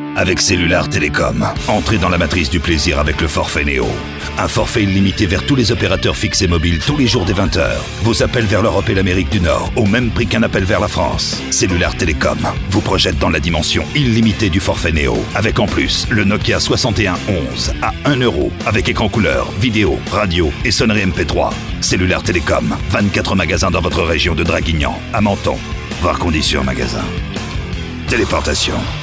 Avec Cellulaire Télécom, entrez dans la matrice du plaisir avec le forfait Néo. Un forfait illimité vers tous les opérateurs fixes et mobiles tous les jours dès 20h. Vos appels vers l'Europe et l'Amérique du Nord au même prix qu'un appel vers la France. Cellulaire Télécom vous projette dans la dimension illimitée du forfait Néo. Avec en plus le Nokia 6111 à 1 € avec écran couleur, vidéo, radio et sonnerie MP3. Cellulaire Télécom, 24 magasins dans votre région de Draguignan, à Menton. Voir conditions magasin. Téléportation.